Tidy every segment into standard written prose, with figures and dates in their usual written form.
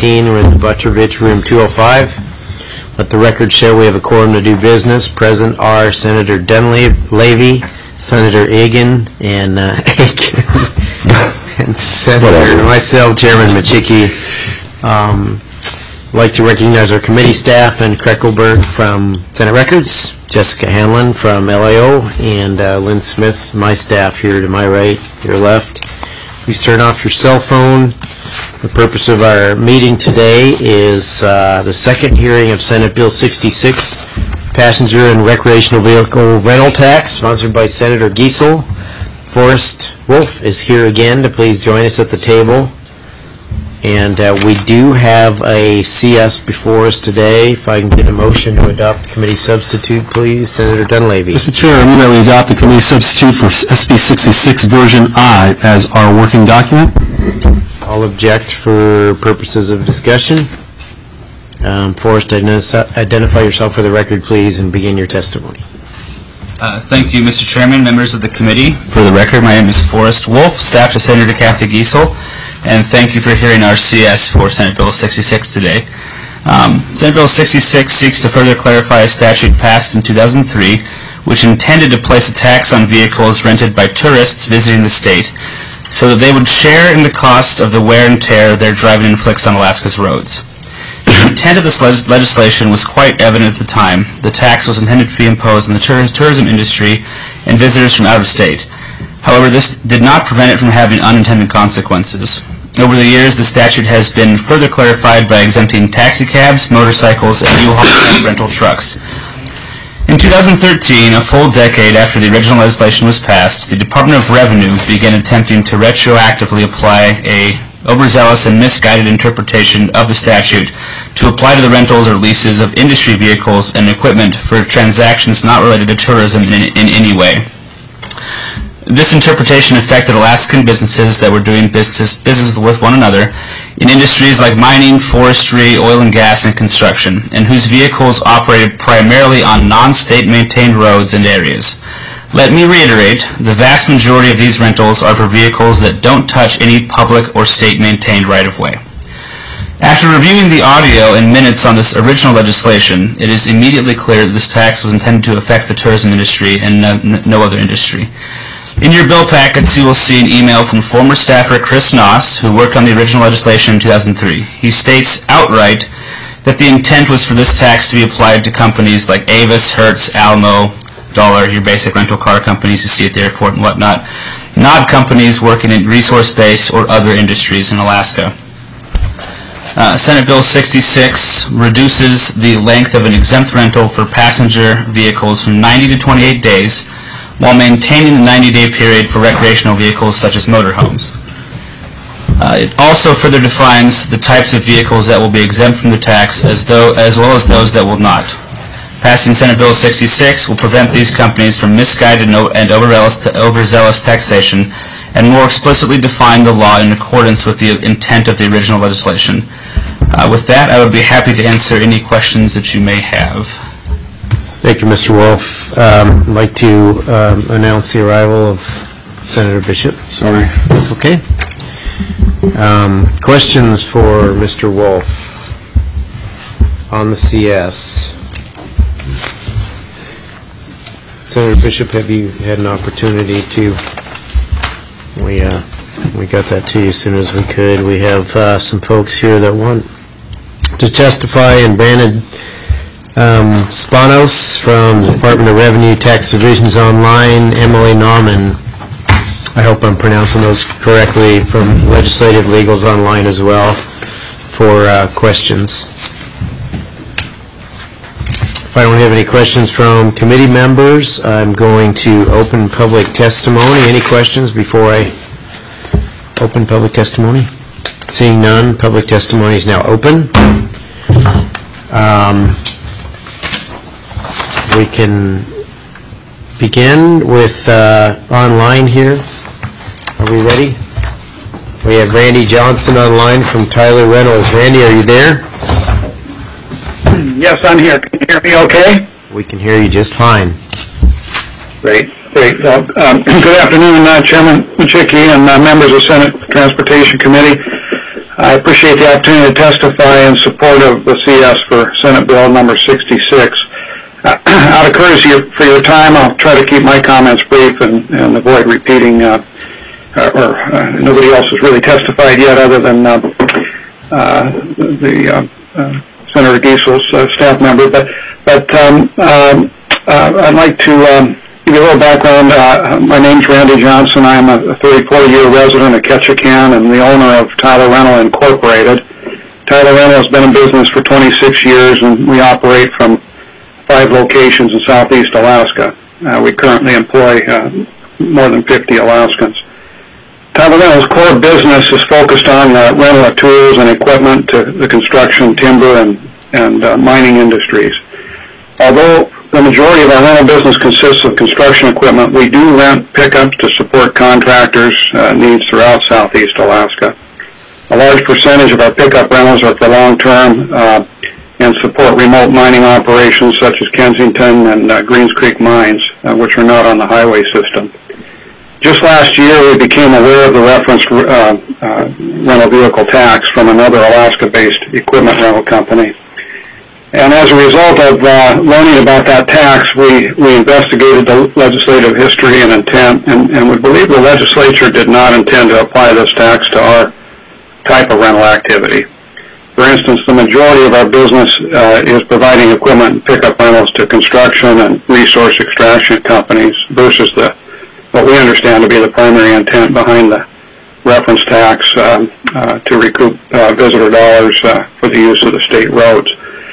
2015. We're in the Butrovich, room 205. Let the record show we have a quorum to do business. Present are Senator Dunleavy, Senator Egan, and and Senator myself, Chairman Machicki. I'd like to recognize our committee staff and Kreckelberg from Senate Records, Jessica Hanlon from LAO, and Lynn Smith, my staff here to my right, your left. Please turn off your cell phone. The purpose of our meeting today is the second hearing of Senate Bill 66, Passenger and Recreational Vehicle Rental Tax, sponsored by Senator Giesel. Forrest Wolf is here again to please join us at the table. And we do have a CS before us today. If I can get a motion to adopt the committee substitute, please. Senator Dunleavy. Mr. Chair, I move that we adopt the committee substitute for SB 66 version I as our working document. I'll object for purposes of discussion. Forrest, identify yourself for the record, please, and begin your testimony. Thank you, Mr. Chairman, members of the committee. For the record, my name is Forrest Wolf, staff to Senator Kathy Giesel, and thank you for hearing our CS for Senate Bill 66 today. Senate Bill 66 seeks to further clarify a statute passed in 2003, which intended to place a tax on vehicles rented by tourists visiting the state, so that they would share in the costs of the wear and tear their driving inflicts on Alaska's roads. The intent of this legislation was quite evident at the time. The tax was intended to be imposed on the tourism industry and visitors from out of state. However, this did not prevent it from having unintended consequences. Over the years, the statute has been further clarified by exempting taxi cabs, motorcycles, and U-Haul rental trucks. In 2013, a full decade after the original legislation was passed, the Department of Revenue began attempting to retroactively apply a overzealous and misguided interpretation of the statute to apply to the rentals or leases of industry vehicles and equipment for transactions not related to tourism in any way. This interpretation affected Alaskan businesses that were doing business with one another in industries like mining, forestry, oil and gas, and construction, and whose vehicles operated primarily on non-state maintained roads and areas. Let me reiterate, the vast majority of these rentals are for vehicles that don't touch any public or state-maintained right-of-way. After reviewing the audio and minutes on this original legislation, it is immediately clear that this tax was intended to affect the tourism industry and no other industry. In your bill packets, you will see an email from former staffer Chris Noss, who worked on the original legislation in 2003. He states outright that the intent was for this tax to be applied to companies like Avis, Hertz, Alamo, Dollar, your basic rental car companies you see at the airport and whatnot, not companies working in resource-based or other industries in Alaska. Senate Bill 66 reduces the length of an exempt rental for passenger vehicles from 90 to 28 days, while maintaining the 90-day period for recreational vehicles such as motorhomes. It also further defines the types of vehicles that will be exempt from the tax as well as those that will not. Passing Senate Bill 66 will prevent these companies from misguided and overzealous taxation and more explicitly define the law in accordance with the intent of the original legislation. With that, I would be happy to answer any questions that you may have. Thank you, Mr. Wolf. I'd like to announce the arrival of Senator Bishop. Sorry. That's okay. Questions for Mr. Wolf on the CS? Senator Bishop, have you had an opportunity to? We got that to you as soon as we could. We have some folks here that want to testify, and Brandon Spanos from the Department of Revenue Tax Divisions Online, Emily Nauman, I hope I'm pronouncing those correctly, from Legislative Legals Online as well, for questions. If I don't have any questions from committee members, I'm going to open public testimony. Any questions before I open public testimony? Seeing none, public testimony is now open. We can begin with online here. Are we ready? We have Randy Johnson online from Tyler Reynolds. Randy, are you there? Yes, I'm here. Can you hear me okay? We can hear you just fine. Great. Well, good afternoon, Chairman Machicki and members of Senate Transportation Committee. I appreciate the opportunity to testify in support of the CS for Senate Bill number 66. Out of courtesy for your time, I'll try to keep my comments brief and avoid repeating, nobody else has really testified yet other than Senator Giesel's staff member. But I'd like to give you a little background. My name's Randy Johnson. I'm a 34-year resident of Ketchikan and the owner of Tyler Rental Incorporated. Tyler Rental has been in business for 26 years, and we operate from 5 locations in southeast Alaska. We currently employ more than 50 Alaskans. Tyler Rental's core business is focused on rental of tools and equipment to the construction, timber, and mining industries. Although the majority of our rental business consists of construction equipment, we do rent pickups to support contractors' needs throughout southeast Alaska. A large percentage of our pickup rentals are for long-term and support remote mining operations such as Kensington and Greens Creek mines, which are not on the highway system. Just last year, we became aware of the referenced rental vehicle tax from another Alaska-based equipment rental company. And as a result of learning about that tax, we investigated the legislative history and intent, and we believe the legislature did not intend to apply this tax to our type of rental activity. For instance, the majority of our business is providing equipment and pickup rentals to construction and resource extraction companies versus what we understand to be the primary intent behind the reference tax to recoup visitor dollars for the use of the state roads.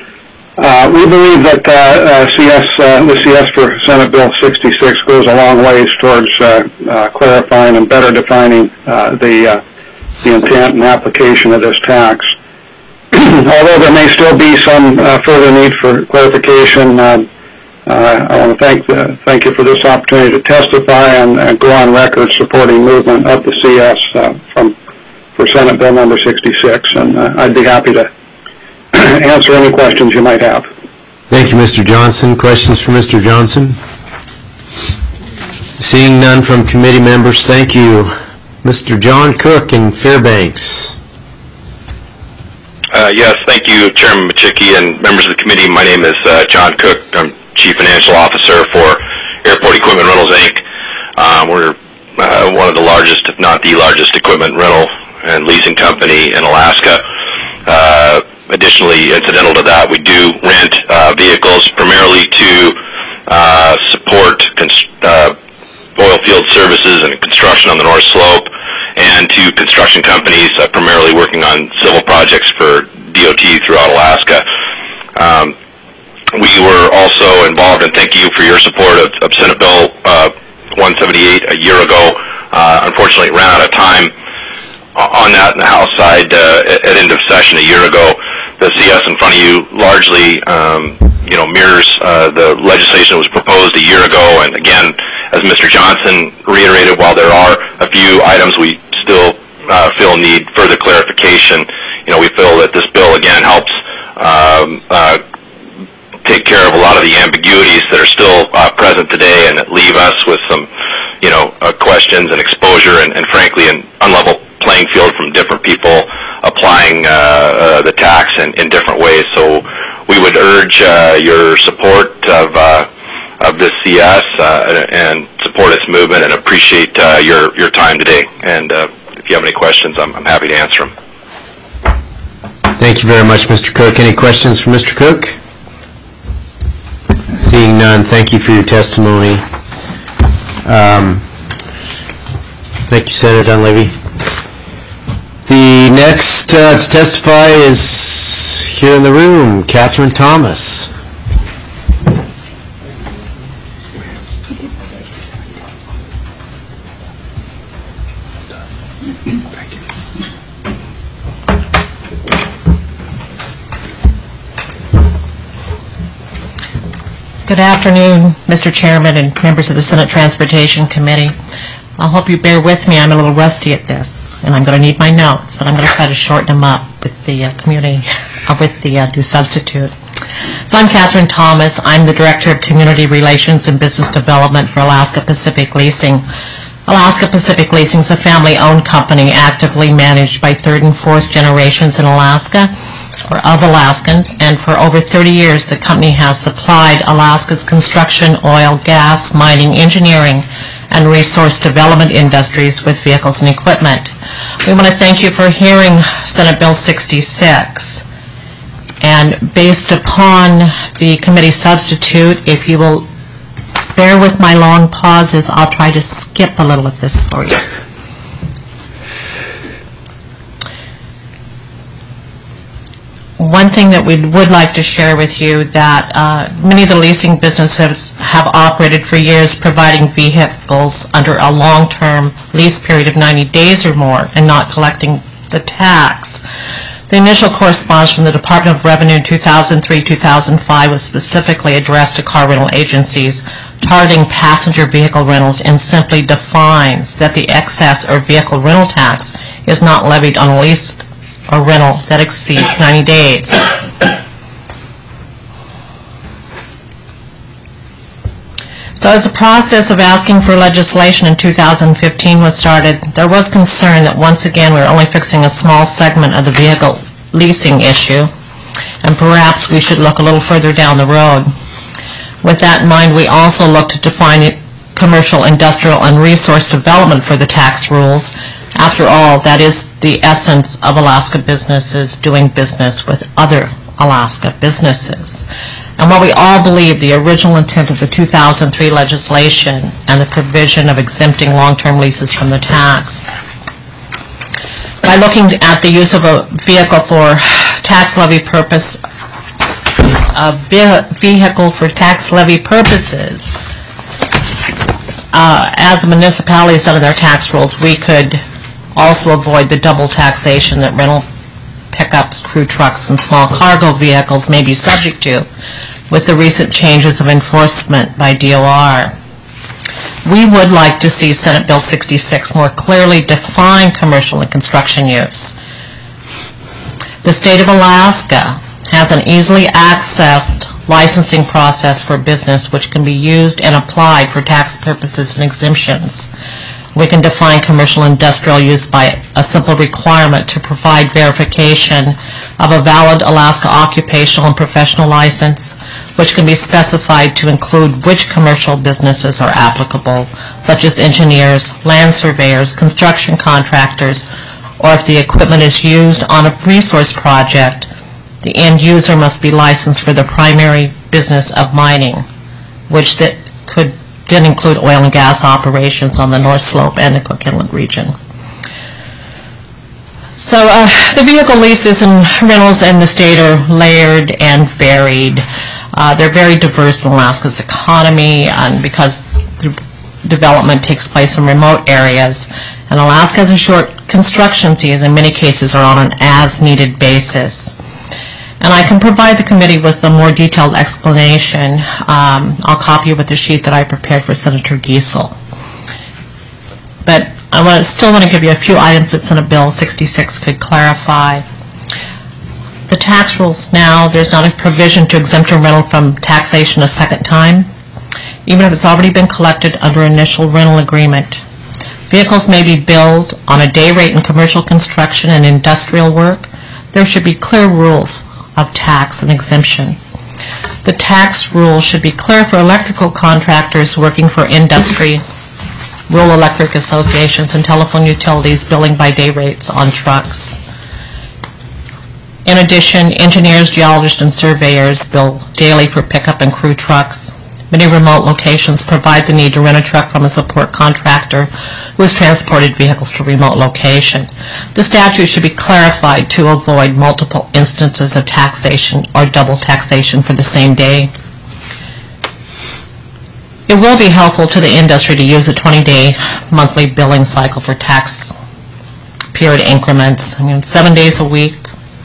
We believe that the CS for Senate Bill 66 goes a long ways towards clarifying and better defining the intent and application of this tax. Although there may still be some further need for clarification, I want to thank you for this opportunity to testify and go on record supporting movement of the CS for Senate Bill number 66, and I'd be happy to answer any questions you might have. Thank you, Mr. Johnson. Questions for Mr. Johnson? Seeing none from committee members, thank you. Mr. John Cook in Fairbanks. Yes, thank you, Chairman Machicki and members of the committee. My name is John Cook. I'm Chief Financial Officer for Airport Equipment Rentals, Inc. We're one of the largest, if not the largest, equipment rental and leasing company in Alaska. Additionally, incidental to that, we do rent vehicles primarily to support oil field services and construction on the North Slope, and to construction companies primarily working on civil projects for DOT throughout Alaska. We were also involved, and thank you for your support of Senate Bill 178 a year ago. Unfortunately, it ran out of time on that in the House side at end of session a year ago. The CS in front of you largely mirrors the legislation that was proposed a year ago, and again, as Mr. Johnson reiterated, while there are a few items we still feel need further clarification, we feel that this bill again helps take care of a lot of the ambiguities that are still present today and that leave us with some questions and exposure and frankly an unlevel playing field from different people applying the tax in different ways. So we would urge your support of this CS and support its movement, and appreciate your time today. And if you have any questions, I'm happy to answer them. Thank you very much, Mr. Cook. Any questions for Mr. Cook? Seeing none, thank you for your testimony. Thank you, Senator Dunleavy. The next to testify is here in the room, Catherine Thomas. Good afternoon, Mr. Chairman and members of the Senate Transportation Committee. I hope you bear with me. I'm a little rusty at this, and I'm going to need my notes, but I'm going to try to shorten them up with the new substitute. So I'm Catherine Thomas. I'm the Director of Community Relations and Business Development for Alaska Pacific Leasing. Alaska Pacific Leasing is a family-owned company actively managed by third and fourth generations in Alaska, or of Alaskans, and for over 30 years the company has supplied Alaska's construction, oil, gas, mining, engineering, and resource development industries with vehicles and equipment. We want to thank you for hearing Senate Bill 66. And based upon the committee substitute, if you will bear with my long pauses, I'll try to skip a little of this for you. One thing that we would like to share with you that many of the leasing businesses have operated for years providing vehicles under a long-term lease period of 90 days or more and not collecting the tax. The initial correspondence from the Department of Revenue in 2003-2005 was specifically addressed to car rental agencies targeting passenger vehicle rentals and simply defines that the excess or vehicle rental tax is not levied on a lease or rental that exceeds 90 days. So as the process of asking for legislation in 2015 was started, there was concern that once again we were only fixing a small segment of the vehicle leasing issue, and perhaps we should look a little further down the road. With that in mind, we also looked to define commercial, industrial, and resource development for the tax rules. After all, that is the essence of Alaska businesses doing business with other Alaska businesses. And while we all believe the original intent of the 2003 legislation and the provision of exempting long-term leases from the tax, by looking at the use of a vehicle for tax levy purposes, as the municipalities under their tax rules, we could also avoid the double taxation that rental pickups, crew trucks, and small cargo vehicles may be subject to with the recent changes of enforcement by DOR. We would like to see Senate Bill 66 more clearly define commercial and construction use. The state of Alaska has an easily accessed licensing process for business which can be used and applied for tax purposes and exemptions. We can define commercial industrial use by a simple requirement to provide verification of a valid Alaska occupational and professional license, which can be specified to include which commercial businesses are applicable, such as engineers, land surveyors, construction contractors, or if the equipment is used on a resource project, the end user must be licensed for the primary business of mining, which that could then include oil and gas operations on the North Slope and the Cook Inlet region. So the vehicle leases and rentals in the state are layered and varied. They're very diverse in Alaska's economy, and because development takes place in remote areas, and Alaska has a short construction season, in many cases are on an as-needed basis. And I can provide the committee with a more detailed explanation. I'll copy you with the sheet that I prepared for Senator Giesel. But I still want to give you a few items that Senate Bill 66 could clarify. The tax rules now, there's not a provision to exempt a rental from taxation a second time, even if it's already been collected under initial rental agreement. Vehicles may be billed on a day rate in commercial construction and industrial work. There should be clear rules of tax and exemption. The tax rules should be clear for electrical contractors working for industry, rural electric associations, and telephone utilities billing by day rates on trucks. In addition, engineers, geologists, and surveyors bill daily for pickup and crew trucks. Many remote locations provide the need to rent a truck from a support contractor who has transported vehicles to a remote location. The statute should be clarified to avoid multiple instances of taxation or double taxation for the same day. It will be helpful to the industry to use a 20-day monthly billing cycle for tax period increments. 7 days a week,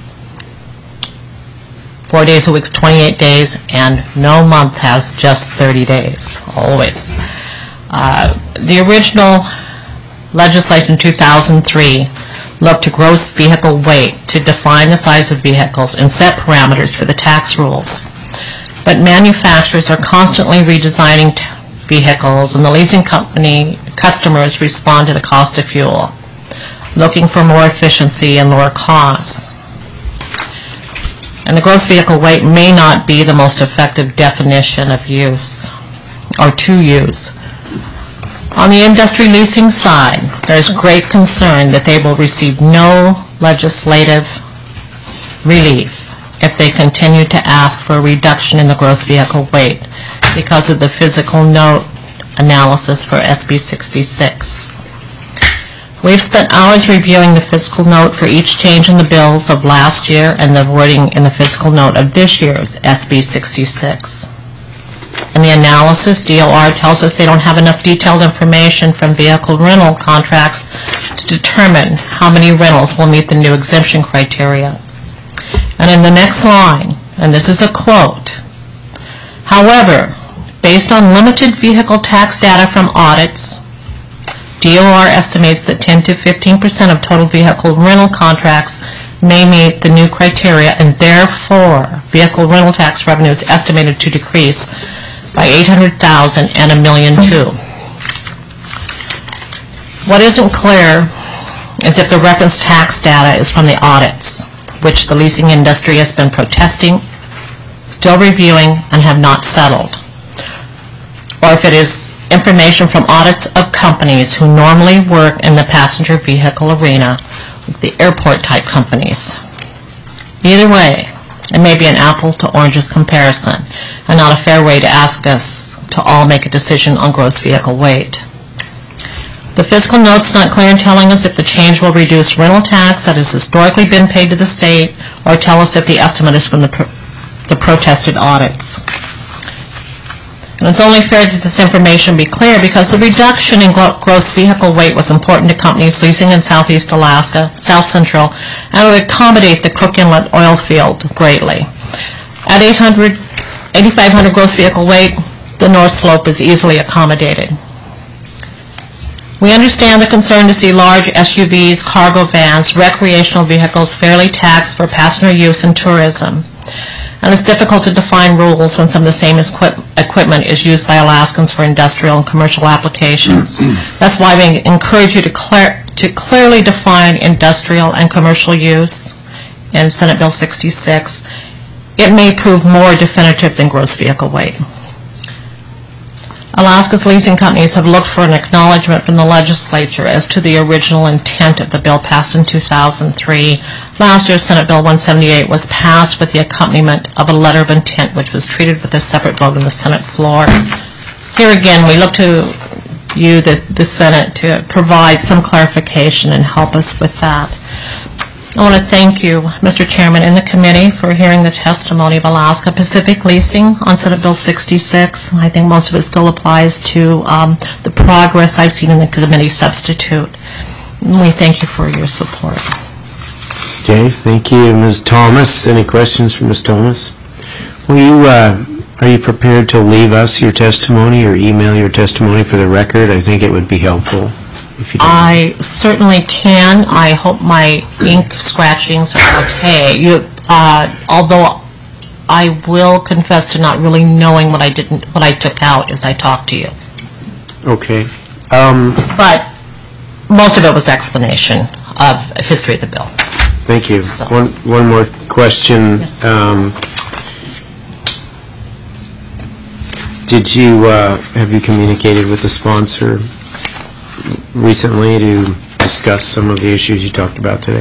4 days a week is 28 days, and no month has just 30 days, always. The original legislation in 2003 looked to gross vehicle weight to define the size of vehicles and set parameters for the tax rules. But manufacturers are constantly redesigning vehicles, and the leasing company customers respond to the cost of fuel, looking for more efficiency and lower costs. And the gross vehicle weight may not be the most effective definition of use or to use. On the industry leasing side, there is great concern that they will receive no legislative relief if they continue to ask for a reduction in the gross vehicle weight because of the physical note analysis for SB 66. We've spent hours reviewing the fiscal note for each change in the bills of last year and the wording in the fiscal note of this year's SB 66. In the analysis, DOR tells us they don't have enough detailed information from vehicle rental contracts to determine how many rentals will meet the new exemption criteria. And in the next line, and this is a quote, however, based on limited vehicle tax data from audits, DOR estimates that 10 to 15% of total vehicle rental contracts may meet the new criteria, and therefore vehicle rental tax revenue is estimated to decrease by $800,000 and $1.2 million. What isn't clear is if the reference tax data is from the audits, which the leasing industry has been protesting, still reviewing, and have not settled, or if it is information from audits of companies who normally work in the passenger vehicle arena, the airport-type companies. Either way, it may be an apple to oranges comparison, and not a fair way to ask us to all make a decision on gross vehicle weight. The fiscal note's not clear in telling us if the change will reduce rental tax that has historically been paid to the state, or tell us if the estimate is from the protested audits. And it's only fair that this information be clear because the reduction in gross vehicle weight was important to companies leasing in Southeast Alaska, South Central, and would accommodate the Cook Inlet oil field greatly. At 8,500 gross vehicle weight, the North Slope is easily accommodated. We understand the concern to see large SUVs, cargo vans, recreational vehicles fairly taxed for passenger use and tourism. And it's difficult to define rules when some of the same equipment is used by Alaskans for industrial and commercial applications. That's why we encourage you to clearly define industrial and commercial use in Senate Bill 66. It may prove more definitive than gross vehicle weight. Alaska's leasing companies have looked for an acknowledgement from the legislature as to the original intent of the bill passed in 2003. Last year, Senate Bill 178 was passed with the accompaniment of a letter of intent, which was treated with a separate vote on the Senate floor. Here again, we look to you, the Senate, to provide some clarification and help us with that. I want to thank you, Mr. Chairman, and the committee for hearing the testimony of Alaska Pacific Leasing on Senate Bill 66. I think most of it still applies to the progress I've seen in the committee substitute. And we thank you for your support. Okay, thank you. Ms. Thomas, any questions for Ms. Thomas? Are you prepared to leave us your testimony or email your testimony for the record? I think it would be helpful. I certainly can. I hope my ink scratchings are okay. Although I will confess to not really knowing what I took out as I talked to you. Okay. But most of it was explanation of history of the bill. Thank you. So. One more question. Yes. Have you communicated with the sponsor recently to discuss some of the issues you talked about today?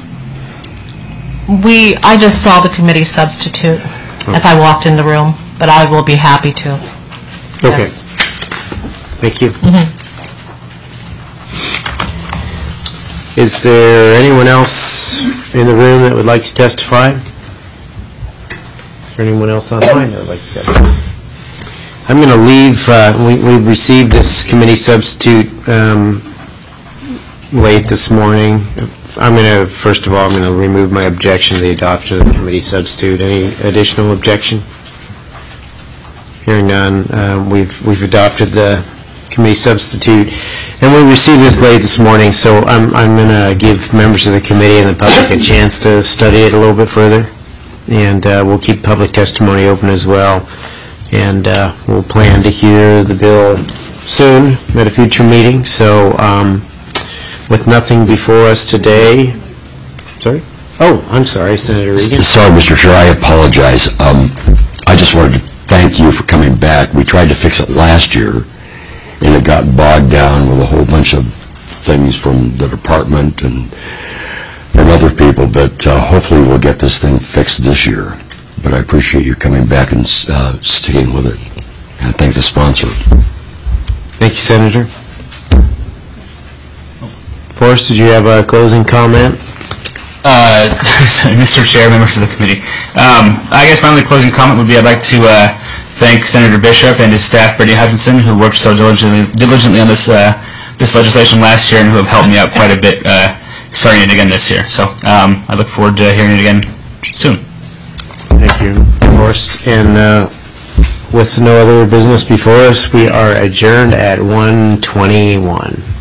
I just saw the committee substitute as I walked in the room, but I will be happy to. Okay. Yes. Thank you. Mm-hmm. Is there anyone else in the room that would like to testify? Is there anyone else online that would like to testify? I'm going to leave. We've received this committee substitute late this morning. First of all, I'm going to remove my objection to the adoption of the committee substitute. Any additional objection? Hearing none, we've adopted the committee substitute, and we received this late this morning. So I'm going to give members of the committee and the public a chance to study it a little bit further, and we'll keep public testimony open as well. and we'll plan to hear the bill soon at a future meeting. So with nothing before us today, sorry? Oh, I'm sorry, Senator Regan. Sorry, Mr. Chair, I apologize. I just wanted to thank you for coming back. We tried to fix it last year, and it got bogged down with a whole bunch of things from the department and from other people, but hopefully we'll get this thing fixed this year. But I appreciate you coming back and sticking with it. And I thank the sponsor. Thank you, Senator. Forrest, did you have a closing comment? Mr. Chair, members of the committee. I guess my only closing comment would be I'd like to thank Senator Bishop and his staff, Brittany Hutchinson, who worked so diligently on this legislation last year and who have helped me out quite a bit starting it again this year. So I look forward to hearing it again soon. Thank you, Forrest. And with no other business before us, we are adjourned at 1:21.